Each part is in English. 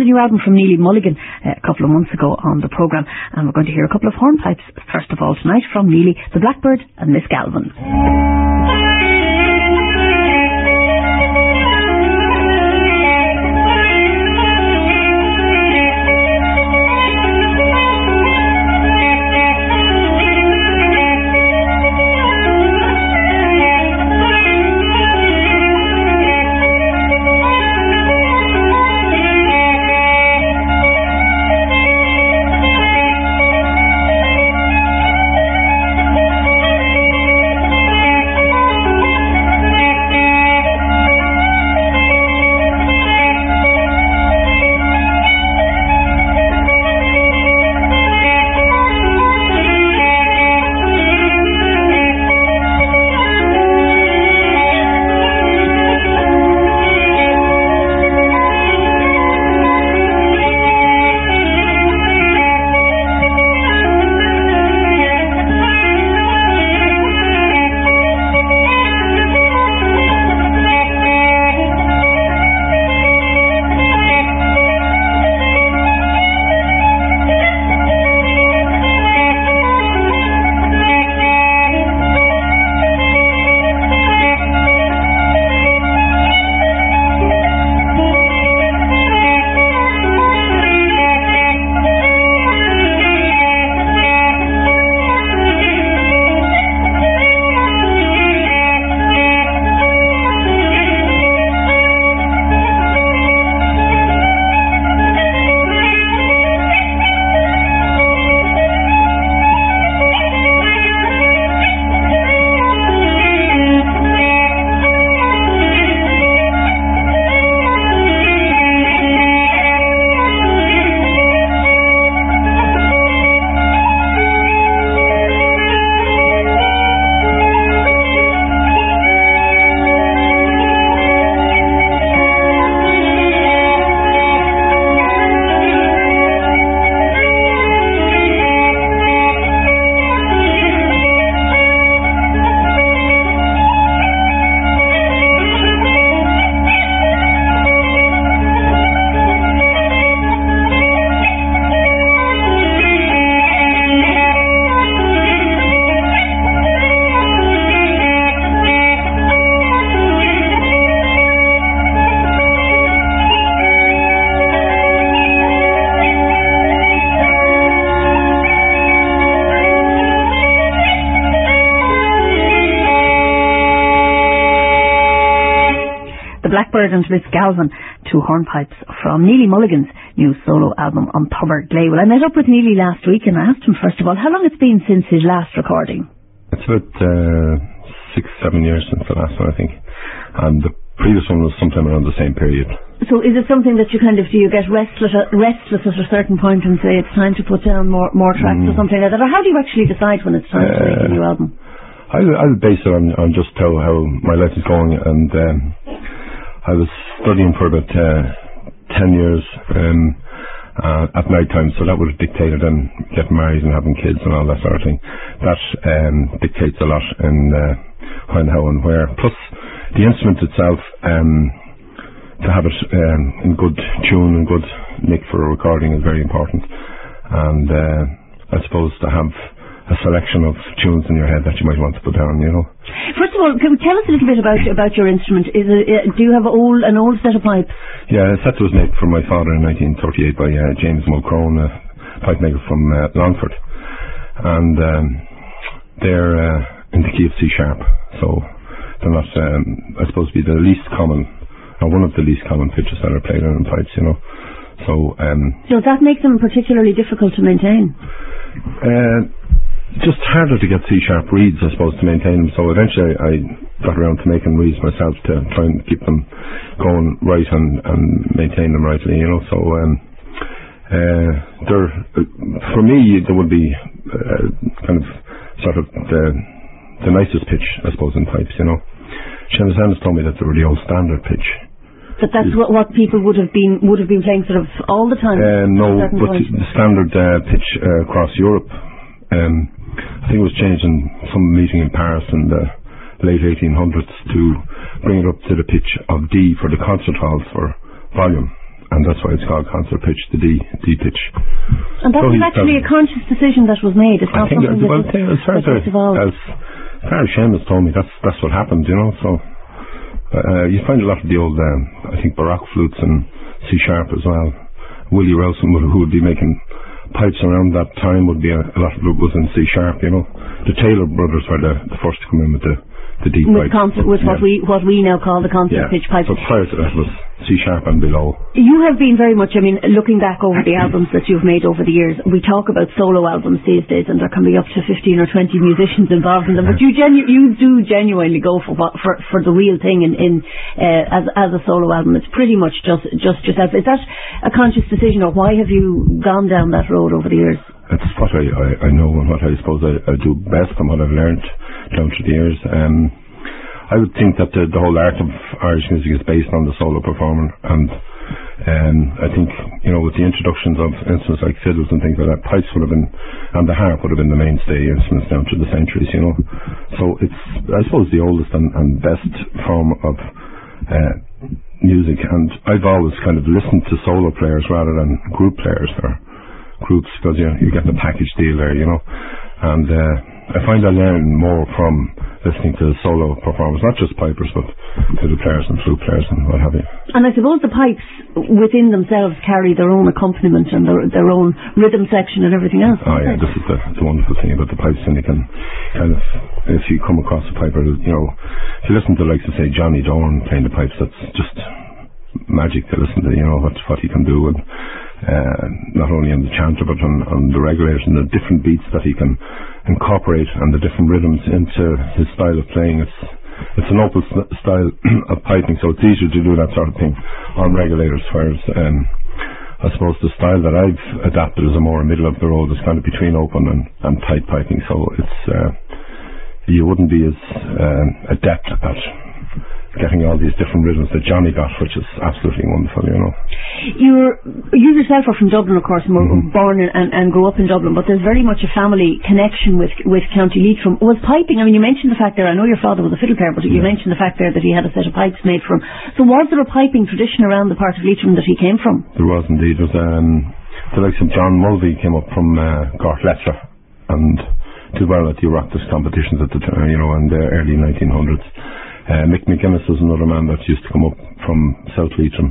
new album from Neely Mulligan a couple of months ago on the programme, and we're going to hear a couple of hornpipes first of all tonight from Neely, The Blackbird and Miss Galvin. Blackbird and Miss Galvin, two hornpipes from Neely Mulligan's new solo album on Tubber Glay. Well, I met up with Neely last week and I asked him first of all how long it's been since his last recording. It's about 6-7 years since the last one, I think, and the previous one was sometime around the same period. So is it something that you do you get restless at a certain point and say it's time to put down more tracks or something like that, or how do you actually decide when it's time to make a new album? I'll base it on just how my life is going, and I was studying for about 10 years at night time, so that would have dictated then getting married and having kids and all that sort of thing. That dictates a lot in when, how and where. Plus the instrument itself, to have it in good tune and good nick for a recording is very important, and I suppose to have a selection of tunes in your head that you might want to put down, you know. First of all, can you tell us a little bit about your instrument? Do you have an old set of pipes? Yeah, a set was made for my father in 1938 by James Mulcrone, a pipe maker from Longford, and they're in the key of C sharp, so they're not, I suppose, be the least common, or one of the least common pitches that are played on pipes, you know. So that makes them particularly difficult to maintain? Just harder to get C-sharp reeds, I suppose, to maintain them. So eventually I got around to making reeds myself to try and keep them going right and maintain them rightly, you know. So they're, for me, there would be kind of sort of the nicest pitch, I suppose, in pipes, you know. Seamus Ennis told me that they were the old standard pitch. But that's what people would have been playing sort of all the time? No, but the standard pitch across Europe, I think it was changed in some meeting in Paris in the late 1800s to bring it up to the pitch of D for the concert halls for volume, and that's why it's called concert pitch, the D pitch. And that was actually a conscious decision that was made. It's not something as far as Seamus told me, that's what happened, you know. So you find a lot of the old, I think, baroque flutes and C sharp as well. Willie Rowson, who would be making pipes around that time, would be a lot of it was in C sharp, you know. The Taylor brothers were the first to come in with the deep pipes. With what we now call the concert pitch pipes. So prior to that was C sharp and below. You have been very much, I mean, looking back over the albums that you've made over the years, we talk about solo albums these days, and there can be up to 15 or 20 musicians involved in them, but you do genuinely go for the real thing as a solo album. It's pretty much just yourself. Is that a conscious decision, or why have you gone down that road over the years? It's what I know and what I suppose I do best and what I've learned down through the years. I would think that the whole art of Irish music is based on the solo performer, and I think, you know, with the introductions of instruments like fiddles and things like that, pipes would have been, and the harp would have been the mainstay instruments down through the centuries, you know. So it's, I suppose, the oldest and best form of music, and I've always kind of listened to solo players rather than group players or groups, because you get the package deal there, you know. And I find I learn more from listening to solo performers, not just pipers, but fiddle players and flute players and what have you. And I suppose the pipes within themselves carry their own accompaniment and their own rhythm section and everything else. Oh yeah, this is the wonderful thing about the pipes, and you can kind of, if you come across a piper, you know, if you listen to, like, to say, Johnny Dorn playing the pipes, that's just magic to listen to, you know, what he can do, and not only on the chanter but on the regulators and the different beats that he can incorporate and the different rhythms into his style of playing. It's an open style of piping, so it's easier to do that sort of thing on regulators, whereas I suppose the style that I've adapted is a more middle of the road. It's kind of between open and tight piping, so it's you wouldn't be as adept at getting all these different rhythms that Johnny got, which is absolutely wonderful, you know. You yourself are from Dublin, of course, born and grew up in Dublin, but there's very much a family connection with County Leitrim. Was piping, I mean, you mentioned the fact there, I know your father was a fiddle player, but you mentioned the fact there that he had a set of pipes made for him. So was there a piping tradition around the part of Leitrim that he came from? There was indeed. There was the likes of John Mulvey came up from Gortlettra and did well at the Oireachtas competitions at the time, you know, in the early 1900s. Mick McGuinness was another man that used to come up from South Leitrim.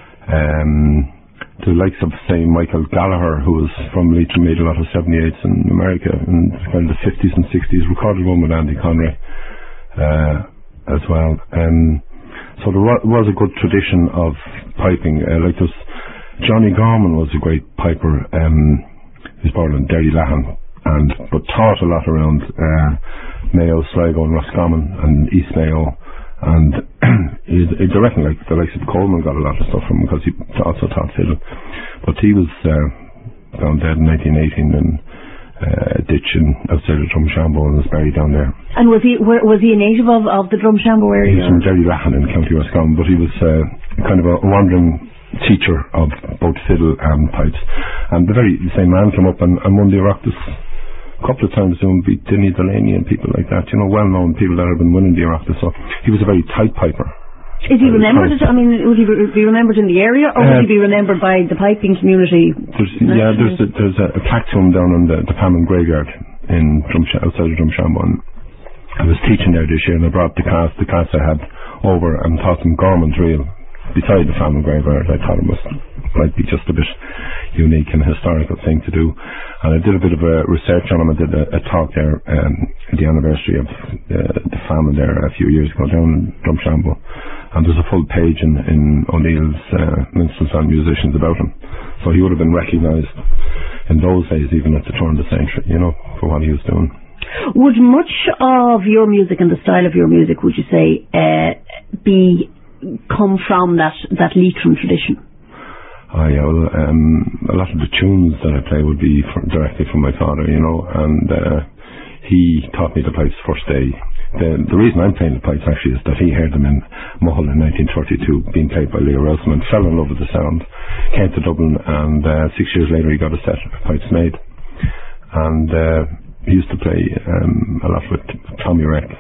The likes of, say, Michael Gallagher, who was from Leitrim, made a lot of 78s in America in kind of the 50s and 60s, recorded one with Andy Conray as well. So there was a good tradition of piping. Like this, Johnny Gorman was a great piper. He was born in Derrylahan, but taught a lot around Mayo, Sligo and Roscommon and East Mayo, and I reckon like the likes of Coleman got a lot of stuff from him, because he also taught fiddle. But he was found dead in 1918 in a ditch outside of Drumshambo, and was buried down there. And was he a native of the Drumshambo area? He was from Derrylahan in County Roscommon, but he was kind of a wandering teacher of both fiddle and pipes. And the very same man came up and won the Oireachtas a couple of times, doing beat Dinny Delaney and people like that, you know, well-known people that have been winning the Oireachtas. So he was a very tight piper. Is he remembered? I mean, would he be remembered in the area, or would he be remembered by the piping community? There's a plaque to him down in the Pammon Graveyard in outside of Drumshambo. And I was teaching there this year, and I brought the class I had over and taught them Gorman's reel beside the Pammon Graveyard. I thought it might be just a bit unique and historical thing to do, and I did a bit of a research on him. I did a talk there at the anniversary of the famine there a few years ago down in Drumshambo, and there's a full page in O'Neill's Minstrels and Musicians about him. So he would have been recognised in those days, even at the turn of the century, you know, for what he was doing. Would much of your music and the style of your music, would you say, come from that Leitrim tradition? Oh yeah, well, a lot of the tunes that I play would be directly from my father, you know, and he taught me the pipes first day. The reason I'm playing the pipes actually is that he heard them in Mull in 1932, being played by Leo Rowson, and fell in love with the sound, came to Dublin, and 6 years later he got a set of pipes made. And he used to play a lot with Tommy Wreck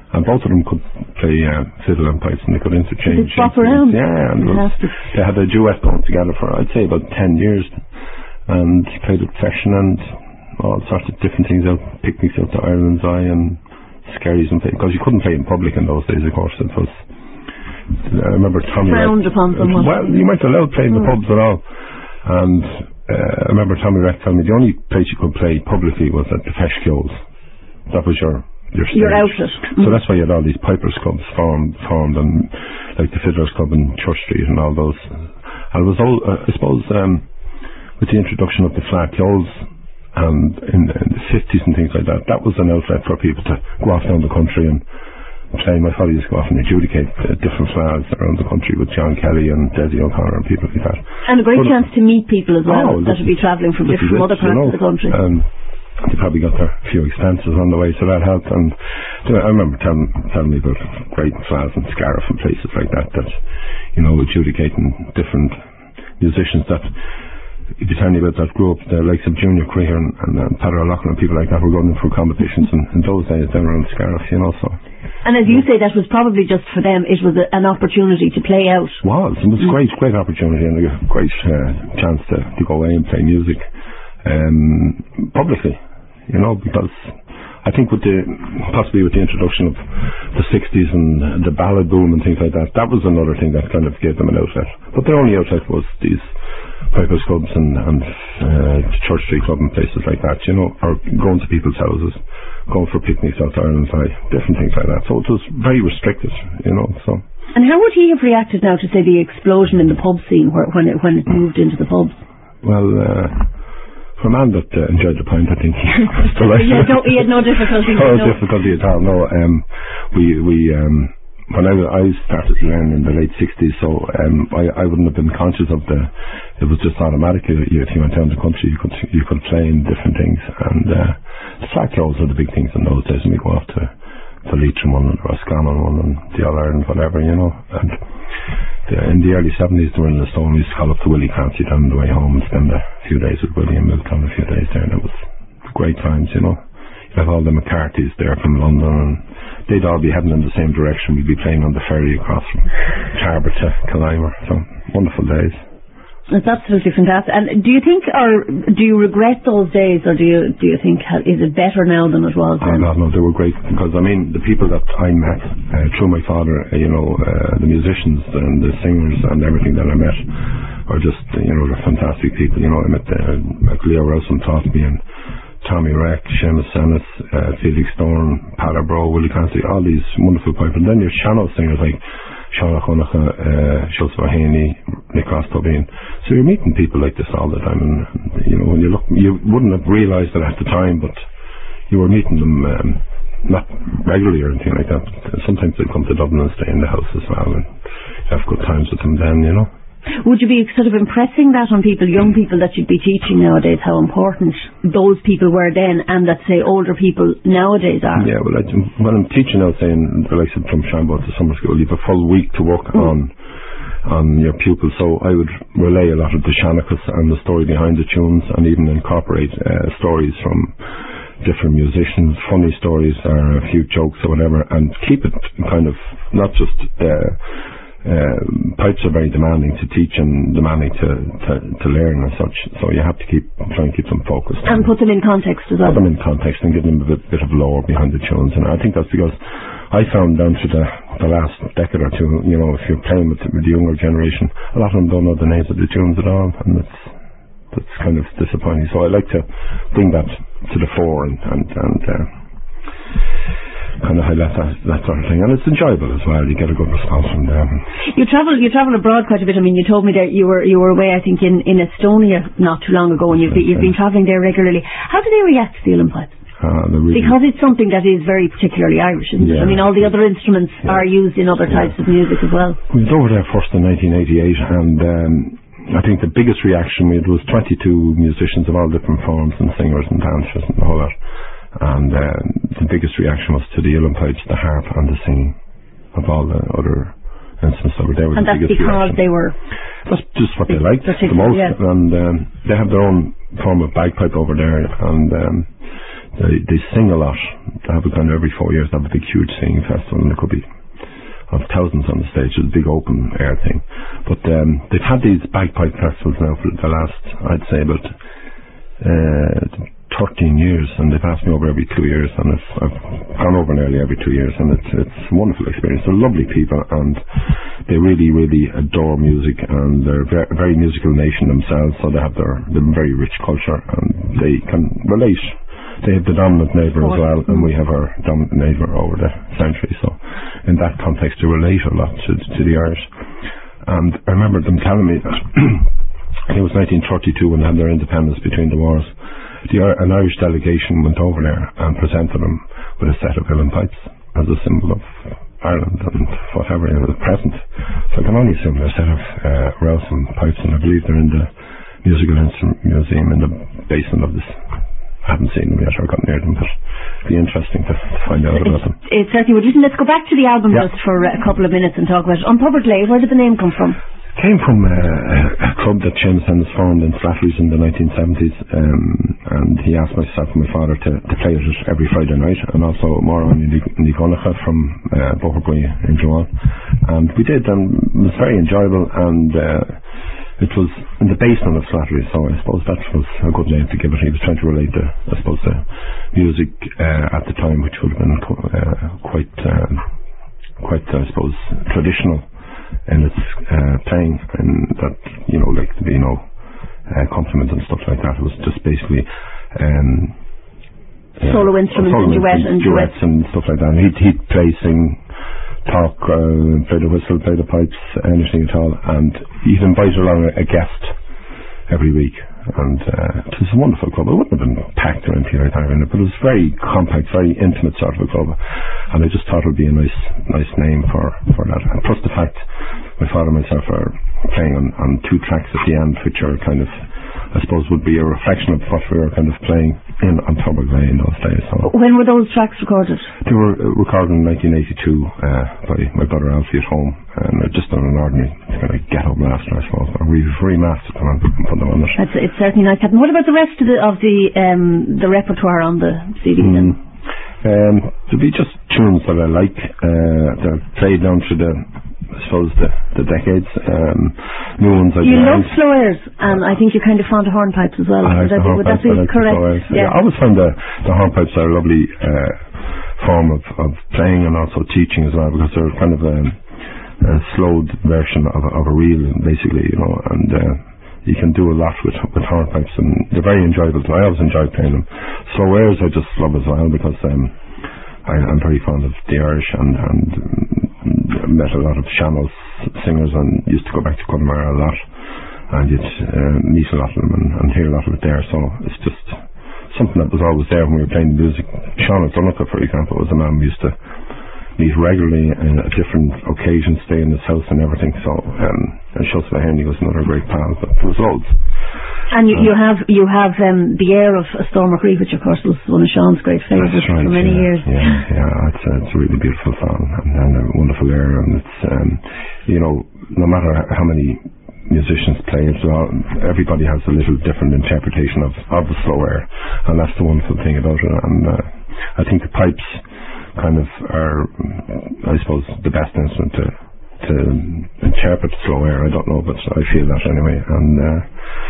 And both of them could play fiddle and pipes, and they could interchange. They swap around. Yeah, and they had a duet going together for, I'd say, about 10 years, and played with fashion and all sorts of different things out, picnics out to Ireland's Eye and scaries and because you couldn't play in public in those days, of course. It was. I remember Tommy. Frowned upon somewhat. Well, you weren't allowed to play in the pubs at all, and I remember Tommy Reck telling me the only place you could play publicly was at the Fesh Kills. That was your stage. Your outlet. So that's why you had all these pipers clubs formed, and like the Fiddlers Club in Church Street and all those. And it was all, I suppose, with the introduction of the flat clothes and in the 50s and things like that, that was an outlet for people to go off down the country and play. My father used to go off and adjudicate different flags around the country with John Kelly and Desi O'Connor and people like that. And a great chance to meet people as well that would be travelling from different other parts of the country. They probably got their few expenses on the way, so that helped. And I remember telling me about great flags and Scariff and places like that, adjudicating different musicians that, if you tell me about that group, the likes of Junior Creher and Peter O'Loughlin and people like that were going in for competitions in those days down around Scariff, so. And as you say, that was probably just for them, it was an opportunity to play out. It was a great opportunity and a great chance to go away and play music publicly, because I think possibly with the introduction of the 60s and the ballad boom and things like that, that was another thing that kind of gave them an outlet. But their only outlet was these pipers clubs and Church Street Club and places like that, or going to people's houses, going for picnics out to Ireland's Eye, different things like that. So it was very restricted, so. And how would he have reacted now to, say, the explosion in the pub scene when it moved into the pubs? Well, for a man that enjoyed the pint, I think he still he had no difficulty. No difficulty at all. No, when I started learning in the late 60s, so I wouldn't have been conscious of it was just automatic. If you went down the country, you could play in different things, and the flat clothes are the big things in those days, and we go off to Leitrim one or Roscommon one and the All Ireland, whatever, and in the early 70s they were in the Stone. We used to call up to Willie Clancy down the way home and spend a few days with Willie and Milton a few days there, and it was great times, You have all the McCarthy's there from London, and they'd all be heading in the same direction. We'd be playing on the ferry across from Harbour to Killimer, so wonderful days. It's absolutely fantastic. And do you think, or do you regret those days, or do you think, is it better now than it was then? Oh, no, they were great, because the people that I met through my father, the musicians and the singers and everything that I met are just, they're fantastic people. I met Leo Rowson taught me, and Tommy Reck, Seamus Sennis, Felix Thorne, Padder Bro, Willie Clancy, all these wonderful pipers. And then your Shannon singers like Sean O'Connor, Joseph O'Haney, Nick Ross-Tobin. So you're meeting people like this all the time, and when you look, you wouldn't have realised it at the time, but you were meeting them not regularly or anything like that. Sometimes they'd come to Dublin and stay in the house as well, and you have good times with them then, Would you be sort of impressing that on people, young people that you'd be teaching nowadays, how important those people were then and that, say, older people nowadays are? Yeah, well, when I'm teaching out, saying, like I said, from Shambo to summer school, you have a full week to work on your pupils, so I would relay a lot of the Shanachas and the story behind the tunes, and even incorporate stories from different musicians, funny stories or a few jokes or whatever, and keep it kind of not just pipes are very demanding to teach and demanding to learn and such, so you have to try and keep them focused and put them in context as well. Put them in context and give them a bit of lore behind the tunes, and I think that's because I found down to the last decade or two, if you're playing with the younger generation, a lot of them don't know the names of the tunes at all, and that's kind of disappointing. So I like to bring that to the fore and kind of highlight that sort of thing, and it's enjoyable as well. You get a good response from them. You travel abroad quite a bit. I mean, you told me that you were away, I think, in Estonia not too long ago, and you've been travelling there regularly. How do they react to the uilleann pipe? Because it's something that is very particularly Irish, isn't it? I mean, all the other instruments are used in other types of music as well. We was over there first in 1988, and I think the biggest reaction we had was 22 musicians of all different forms and singers and dancers and all that. And the biggest reaction was to the uilleann pipes, the harp and the singing of all the other instruments over there. And that's because they were... That's just what they liked the most. Yeah. And they have their own form of bagpipe over there, and They sing a lot. They have a kind of every 4 years. They have a big, huge singing festival, and there could be of thousands on the stage. It's a big open air thing. But they've had these bagpipe festivals now for the last, I'd say, about 13 years, and they've asked me over every 2 years, and I've gone over nearly every 2 years, and it's a wonderful experience. They're lovely people, and they really, really adore music, and they're a very musical nation themselves, so they have their very rich culture, and they can relate. They have the dominant neighbour as well, and we have our dominant neighbour over the century, so in that context they relate a lot to the Irish. And I remember them telling me that it was 1932 when they had their independence between the wars. An Irish delegation went over there and presented them with a set of uilleann pipes as a symbol of Ireland and whatever was present. So I can only assume they're a set of Rowson pipes, and I believe they're in the Musical Instrument Museum in the basement of this. I haven't seen them yet or got near them, but it'd be interesting to find out about them. It certainly would. Listen, let's go back to the album just for a couple of minutes and talk about it. Unpublished Lay, where did the name come from? It came from a club that Seamus Hennis formed in Flattery's in the 1970s, and he asked myself and my father to play it every Friday night, and also Moran Niconacha from Boherbury in Joan. And we did, and it was very enjoyable, and it was in the basement of Slattery, so I suppose that was a good name to give it. He was trying to relate the music at the time, which would have been quite, I suppose, traditional in its playing, and that, like accompaniment and stuff like that. It was just basically solo instruments and duets and stuff like that. And he'd play, sing, talk, play the whistle, play the pipes, anything at all, and he'd invite along a guest every week, and it was a wonderful club. It wouldn't have been packed or anything like that, but it was very compact, very intimate sort of a club, and I just thought it would be a nice name for that. And plus the fact my father and myself are playing on 2 tracks at the end, which are kind of, I suppose, would be a reflection of what we were kind of playing on Turbog Lay in those days. So when were those tracks recorded? They were recorded in 1982 by my brother Alfie at home, and they're just done an ordinary kind of ghetto master, I suppose. We've remastered them and put them on it. It's certainly nice. And what about the rest of the repertoire on the CD then? There'll be just tunes that I like. They're played down through I suppose the decades. New ones I love slow airs, and I think you're kind of fond of hornpipes as well. Would that be correct? Yeah. I always find the hornpipes are a lovely form of playing and also teaching as well, because they're kind of a slowed version of a reel, basically, and you can do a lot with hornpipes, and they're very enjoyable. I always enjoy playing them. Slow airs I just love as well, because I'm very fond of the Irish, and met a lot of Shannon singers, and used to go back to Connemara a lot, and you'd meet a lot of them and hear a lot of it there. So it's just something that was always there when we were playing music. Sean O'Donoghue, for example, was a man we used to meet regularly at different occasions, stay in his house and everything. So and Shulza Henry was another great pal, but there was loads. And you have the air of A Storm of Grief, which of course was one of Sean's great favourites for many years. Yeah, it's a really beautiful song and a wonderful air, and it's no matter how many musicians play it, everybody has a little different interpretation of the slow air, and that's the wonderful thing about it. And I think the pipes kind of are, I suppose, the best instrument to interpret slow air. I don't know, but I feel that anyway, and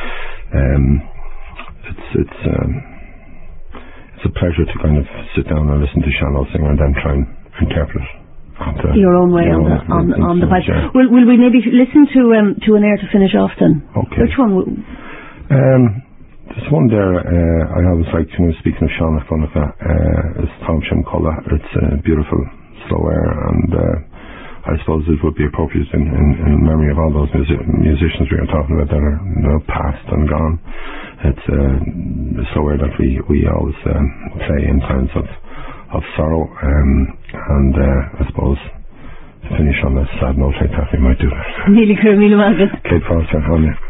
it's a pleasure to kind of sit down and listen to Shannon sing and then try and interpret it your own way on the pipe. Yeah. Will we maybe listen to an air to finish off then? Okay. Which one? There's one there I always like, speaking of Sean O'Donoghue, is Tom Shimcolla. It's a beautiful slow air, and I suppose it would be appropriate in memory of all those musicians we are talking about that are past and gone. It's a slow air that we always play in times of sorrow, and I suppose to finish on a sad note like that, we might do that. Kate Foster, on you.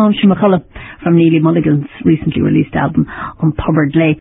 Sean McCullough from Neely Mulligan's recently released album Uncovered Lake.